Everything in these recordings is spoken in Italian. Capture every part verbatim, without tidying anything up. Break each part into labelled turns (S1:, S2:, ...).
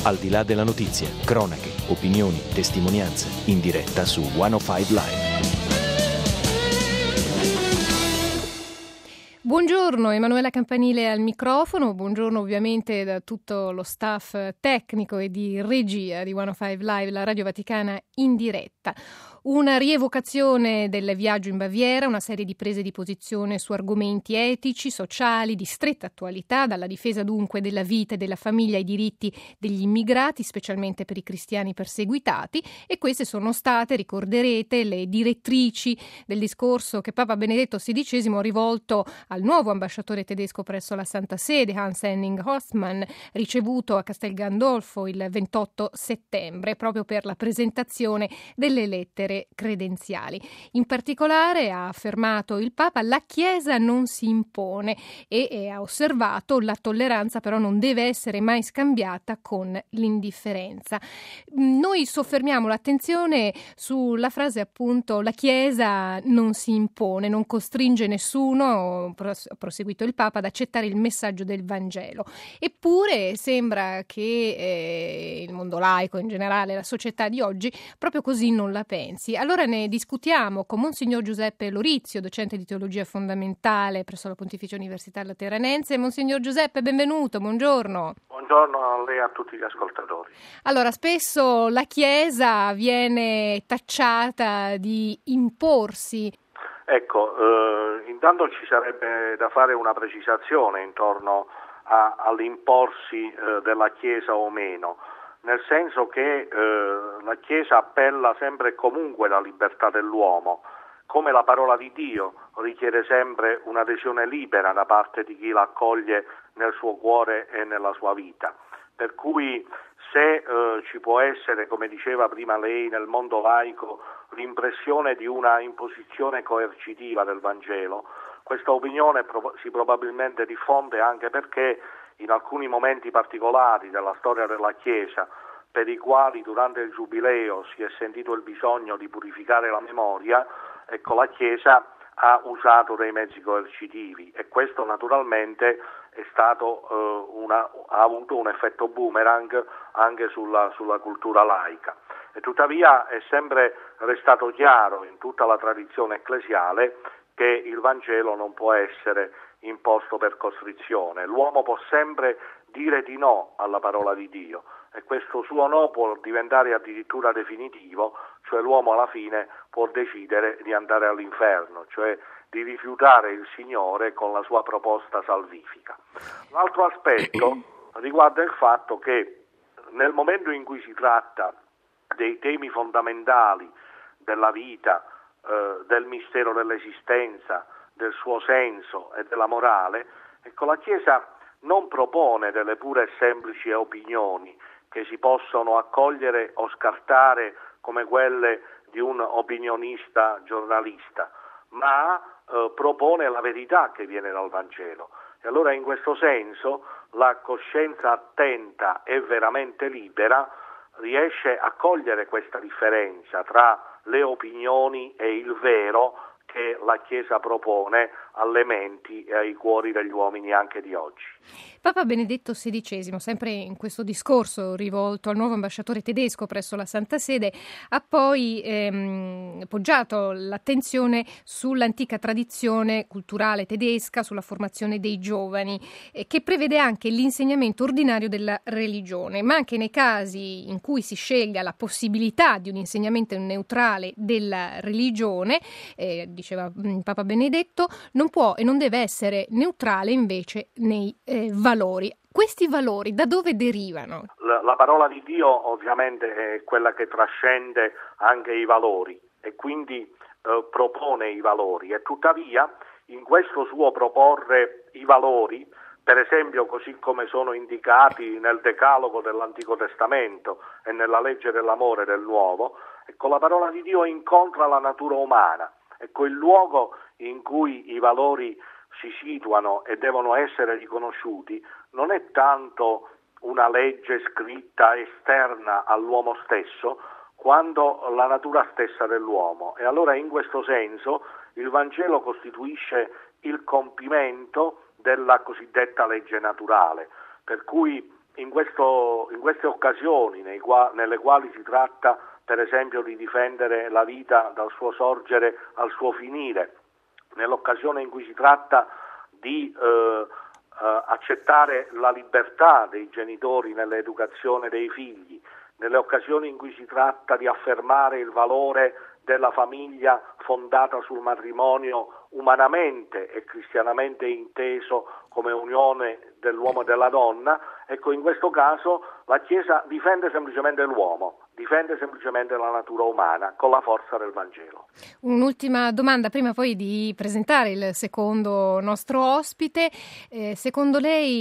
S1: Al di là della notizia, cronache, opinioni, testimonianze, in diretta su centocinque Live.
S2: Buongiorno, Emanuela Campanile al microfono, buongiorno ovviamente da tutto lo staff tecnico e di regia di centocinque Live, la Radio Vaticana in diretta. Una rievocazione del viaggio in Baviera, una serie di prese di posizione su argomenti etici, sociali, di stretta attualità, dalla difesa dunque della vita e della famiglia ai diritti degli immigrati, specialmente per i cristiani perseguitati, e queste sono state, ricorderete, le direttrici del discorso che Papa Benedetto sedicesimo ha rivolto al nuovo ambasciatore tedesco presso la Santa Sede, Hans-Henning Hoffmann, ricevuto a Castel Gandolfo il ventotto settembre, proprio per la presentazione delle lettere credenziali. In particolare, ha affermato il Papa, la Chiesa non si impone e, e ha osservato la tolleranza però non deve essere mai scambiata con l'indifferenza. Noi soffermiamo l'attenzione sulla frase appunto la Chiesa non si impone, non costringe nessuno, ha proseguito il Papa, ad accettare il messaggio del Vangelo. Eppure sembra che eh, il mondo laico in generale, la società di oggi, proprio così non la pensi. Allora ne discutiamo con Monsignor Giuseppe Lorizio, docente di teologia fondamentale presso la Pontificia Università Lateranense. Monsignor Giuseppe, benvenuto, buongiorno.
S3: Buongiorno a lei e a tutti gli ascoltatori.
S2: Allora, spesso la Chiesa viene tacciata di imporsi.
S3: Ecco, eh, intanto ci sarebbe da fare una precisazione intorno a, all'imporsi eh, della Chiesa o meno. Nel senso che eh, la Chiesa appella sempre e comunque la libertà dell'uomo, come la parola di Dio richiede sempre un'adesione libera da parte di chi la accoglie nel suo cuore e nella sua vita. Per cui se eh, ci può essere, come diceva prima lei, nel mondo laico, l'impressione di una imposizione coercitiva del Vangelo, questa opinione pro- si probabilmente diffonde anche perché in alcuni momenti particolari della storia della Chiesa, per i quali durante il Giubileo si è sentito il bisogno di purificare la memoria, ecco, la Chiesa ha usato dei mezzi coercitivi e questo naturalmente è stato eh, una, ha avuto un effetto boomerang anche sulla, sulla cultura laica. E tuttavia è sempre restato chiaro in tutta la tradizione ecclesiale che il Vangelo non può essere imposto per costrizione. L'uomo può sempre dire di no alla parola di Dio e questo suo no può diventare addirittura definitivo, cioè l'uomo alla fine può decidere di andare all'inferno, cioè di rifiutare il Signore con la sua proposta salvifica. L'altro aspetto riguarda il fatto che nel momento in cui si tratta dei temi fondamentali della vita, eh, del mistero dell'esistenza, del suo senso e della morale, ecco, la Chiesa non propone delle pure e semplici opinioni che si possono accogliere o scartare come quelle di un opinionista giornalista, ma eh, propone la verità che viene dal Vangelo. E allora in questo senso la coscienza attenta e veramente libera riesce a cogliere questa differenza tra le opinioni e il vero che la Chiesa propone alle menti e ai cuori degli uomini anche di oggi.
S2: Papa Benedetto sedicesimo, sempre in questo discorso rivolto al nuovo ambasciatore tedesco presso la Santa Sede, ha poi ehm, poggiato l'attenzione sull'antica tradizione culturale tedesca, sulla formazione dei giovani, eh, che prevede anche l'insegnamento ordinario della religione, ma anche nei casi in cui si scelga la possibilità di un insegnamento neutrale della religione, eh, diceva mh, Papa Benedetto, non può e non deve essere neutrale invece nei eh, valori. Questi valori da dove derivano?
S3: La, la parola di Dio ovviamente è quella che trascende anche i valori e quindi eh, propone i valori e tuttavia in questo suo proporre i valori, per esempio così come sono indicati nel Decalogo dell'Antico Testamento e nella legge dell'amore del Nuovo, ecco, la parola di Dio incontra la natura umana. Ecco, il luogo in cui i valori si situano e devono essere riconosciuti non è tanto una legge scritta esterna all'uomo stesso, quanto la natura stessa dell'uomo. E allora in questo senso il Vangelo costituisce il compimento della cosiddetta legge naturale, per cui in, questo, in queste occasioni nei qua, nelle quali si tratta per esempio di difendere la vita dal suo sorgere al suo finire, nell'occasione in cui si tratta di eh, eh, accettare la libertà dei genitori nell'educazione dei figli, nelle occasioni in cui si tratta di affermare il valore della famiglia fondata sul matrimonio umanamente e cristianamente inteso come unione dell'uomo e della donna, ecco, in questo caso la Chiesa difende semplicemente l'uomo, difende semplicemente la natura umana con la forza del Vangelo.
S2: Un'ultima domanda prima poi di presentare il secondo nostro ospite. Eh, secondo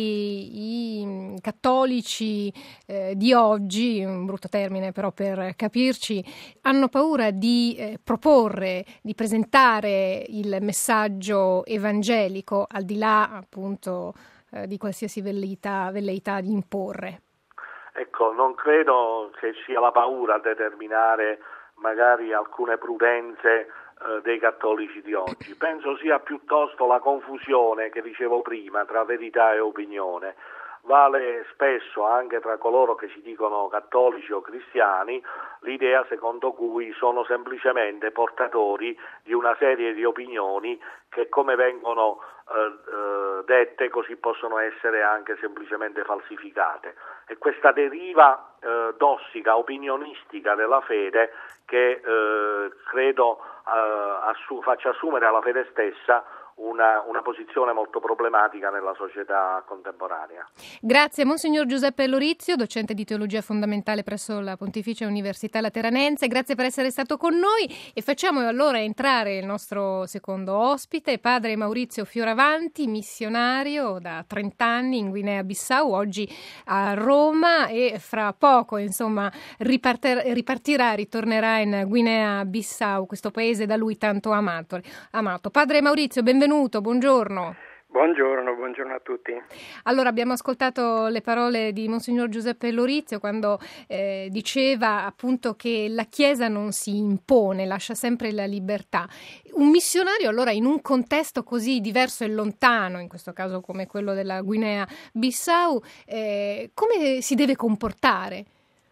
S2: lei i cattolici eh, di oggi, un brutto termine però per capirci, hanno paura di eh, proporre, di presentare il messaggio evangelico al di là appunto eh, di qualsiasi velleità, velleità di imporre?
S3: Ecco, non credo che sia la paura a determinare magari alcune prudenze eh, dei cattolici di oggi. Penso sia piuttosto la confusione che dicevo prima tra verità e opinione. Vale spesso anche tra coloro che si dicono cattolici o cristiani l'idea secondo cui sono semplicemente portatori di una serie di opinioni che come vengono eh, eh, dette così possono essere anche semplicemente falsificate. E questa deriva eh, tossica, opinionistica della fede che eh, credo eh, assu- faccia assumere alla fede stessa Una, una posizione molto problematica nella società contemporanea.
S2: Grazie Monsignor Giuseppe Lorizio, docente di teologia fondamentale presso la Pontificia Università Lateranense, grazie per essere stato con noi e facciamo allora entrare il nostro secondo ospite, padre Maurizio Fioravanti, missionario da trenta anni in Guinea-Bissau, oggi a Roma e fra poco insomma riparter- ripartirà, ritornerà in Guinea-Bissau, questo paese da lui tanto amato. amato. Padre Maurizio, benvenuto. Benvenuto, buongiorno.
S4: Buongiorno, buongiorno a tutti.
S2: Allora, abbiamo ascoltato le parole di Monsignor Giuseppe Lorizio quando eh, diceva appunto che la Chiesa non si impone, lascia sempre la libertà. Un missionario allora in un contesto così diverso e lontano, in questo caso come quello della Guinea-Bissau, eh, come si deve comportare?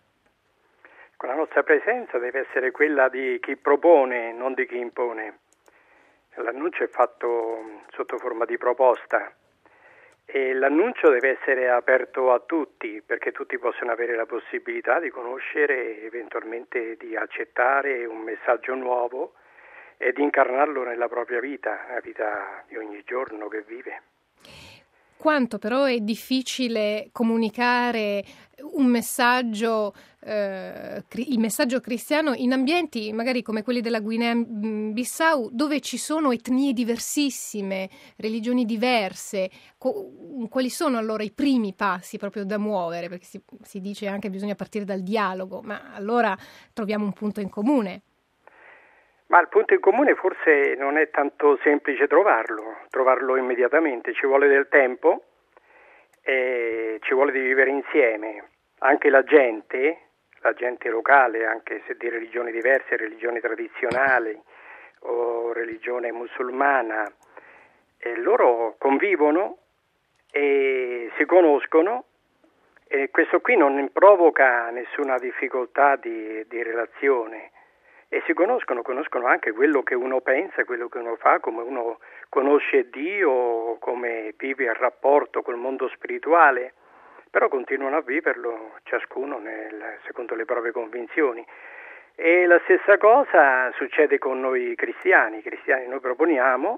S4: La nostra presenza deve essere quella di chi propone, non di chi impone. L'annuncio è fatto sotto forma di proposta e l'annuncio deve essere aperto a tutti perché tutti possono avere la possibilità di conoscere e eventualmente di accettare un messaggio nuovo e di incarnarlo nella propria vita, la vita di ogni giorno che vive.
S2: Quanto però è difficile comunicare un messaggio, eh, il messaggio cristiano in ambienti magari come quelli della Guinea-Bissau, dove ci sono etnie diversissime, religioni diverse. Co- quali sono allora i primi passi proprio da muovere? Perché si, si dice anche che bisogna partire dal dialogo, ma allora troviamo un punto in comune.
S4: Ma il punto in comune forse non è tanto semplice trovarlo, trovarlo immediatamente, ci vuole del tempo e ci vuole di vivere insieme. Anche la gente, la gente locale, anche se di religioni diverse, religioni tradizionali o religione musulmana, e loro convivono e si conoscono e questo qui non provoca nessuna difficoltà di, di relazione. E si conoscono, conoscono anche quello che uno pensa, quello che uno fa, come uno conosce Dio, come vive il rapporto col mondo spirituale, però continuano a viverlo ciascuno nel, secondo le proprie convinzioni. E la stessa cosa succede con noi cristiani, I cristiani noi proponiamo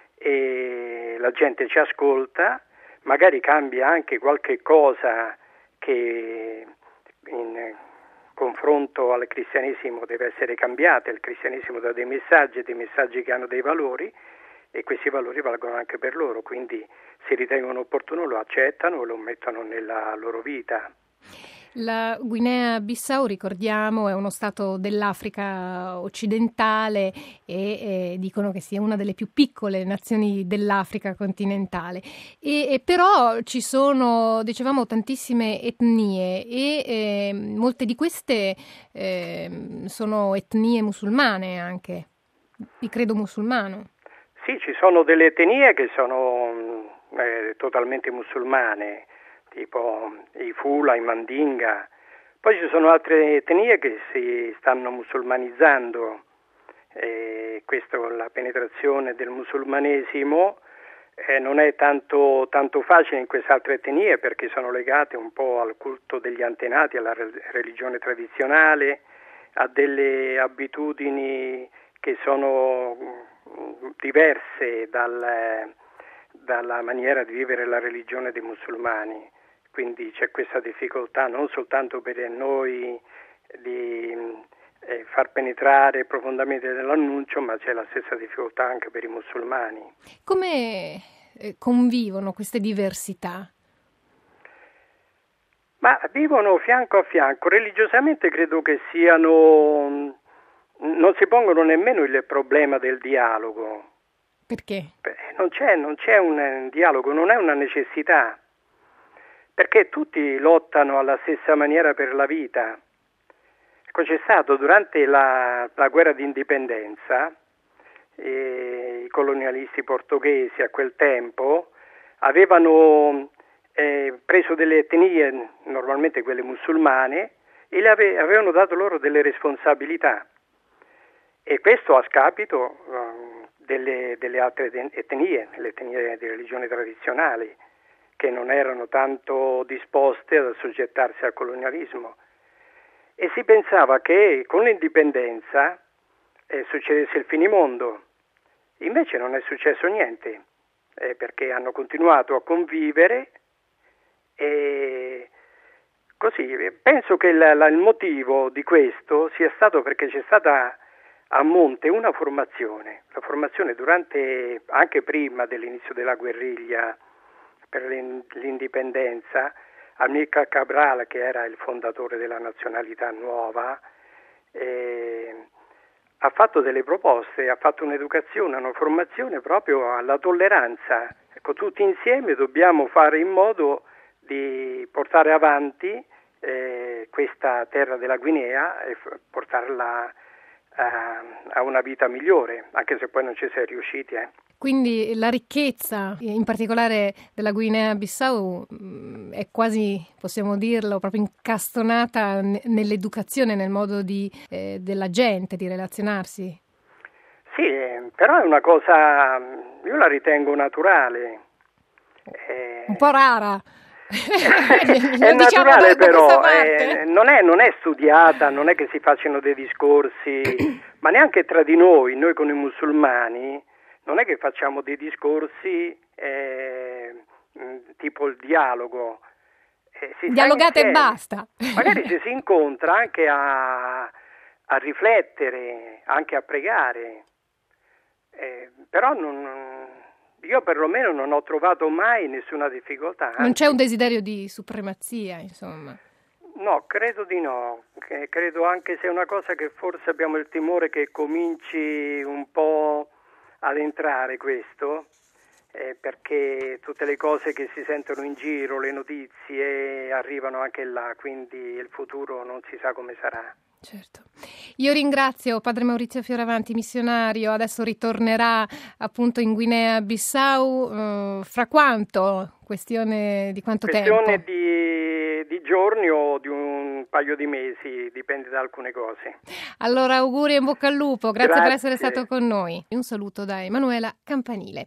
S4: e la gente ci ascolta, magari cambia anche qualche cosa che in confronto al cristianesimo deve essere cambiata. Il cristianesimo dà dei messaggi, dei messaggi che hanno dei valori e questi valori valgono anche per loro, quindi se ritengono opportuno lo accettano e lo mettono nella loro vita.
S2: La Guinea-Bissau, ricordiamo, è uno stato dell'Africa occidentale e eh, dicono che sia una delle più piccole nazioni dell'Africa continentale. E, e però ci sono, dicevamo, tantissime etnie e eh, molte di queste eh, sono etnie musulmane anche, di credo musulmano.
S4: Sì, ci sono delle etnie che sono eh, totalmente musulmane, tipo i Fula, i Mandinga. Poi ci sono altre etnie che si stanno musulmanizzando, e questo, la penetrazione del musulmanesimo eh, non è tanto, tanto facile in queste altre etnie, perché sono legate un po' al culto degli antenati, alla religione tradizionale, a delle abitudini che sono diverse dal, dalla maniera di vivere la religione dei musulmani. Quindi c'è questa difficoltà non soltanto per noi di eh, far penetrare profondamente nell'annuncio, ma c'è la stessa difficoltà anche per i musulmani.
S2: Come eh, convivono queste diversità?
S4: Ma vivono fianco a fianco. Religiosamente credo che siano, non si pongono nemmeno il problema del dialogo.
S2: Perché?
S4: Non c'è, non c'è un dialogo, non è una necessità, perché tutti lottano alla stessa maniera per la vita. Ecco, c'è stato durante la, la guerra d'indipendenza, eh, i colonialisti portoghesi a quel tempo avevano eh, preso delle etnie, normalmente quelle musulmane, e le ave, avevano dato loro delle responsabilità, e questo a scapito um, delle, delle altre etnie, le etnie di religione tradizionali, che non erano tanto disposte ad assoggettarsi al colonialismo. E si pensava che con l'indipendenza eh, succedesse il finimondo. Invece non è successo niente, eh, perché hanno continuato a convivere, e così. Penso che la, la, il motivo di questo sia stato perché c'è stata a monte una formazione, la formazione durante, anche prima dell'inizio della guerriglia per l'indipendenza. Amílcar Cabral, che era il fondatore della nazionalità nuova, eh, ha fatto delle proposte, ha fatto un'educazione, una formazione proprio alla tolleranza. Ecco, tutti insieme dobbiamo fare in modo di portare avanti eh, questa terra della Guinea e f- portarla a, a una vita migliore, anche se poi non ci si è riusciti. Eh.
S2: Quindi la ricchezza, in particolare della Guinea-Bissau, è quasi, possiamo dirlo, proprio incastonata nell'educazione, nel modo di, eh, della gente di relazionarsi.
S4: Sì, però è una cosa, io la ritengo naturale.
S2: Eh, un po' rara.
S4: È naturale, però, eh, non, è, non è studiata, non è che si facciano dei discorsi, ma neanche tra di noi, noi con i musulmani, non è che facciamo dei discorsi eh, tipo il dialogo. Eh, si
S2: Dialogate e basta.
S4: Magari ci si incontra anche a, a riflettere, anche a pregare, eh, però non, io perlomeno non ho trovato mai nessuna difficoltà.
S2: Non c'è un desiderio di supremazia, insomma.
S4: No, credo di no, credo, anche se è una cosa che forse abbiamo il timore che cominci un po' ad entrare questo, eh, perché tutte le cose che si sentono in giro, le notizie, arrivano anche là, quindi il futuro non si sa come sarà.
S2: Certo. Io ringrazio Padre Maurizio Fioravanti, missionario, adesso ritornerà appunto in Guinea-Bissau, uh, fra quanto? Questione di quanto
S4: Questione
S2: tempo?
S4: Di, di giorni o di un paio di mesi, dipende da alcune cose.
S2: Allora auguri e in bocca al lupo, grazie,
S4: grazie
S2: per essere stato con noi. Un saluto da Emanuela Campanile.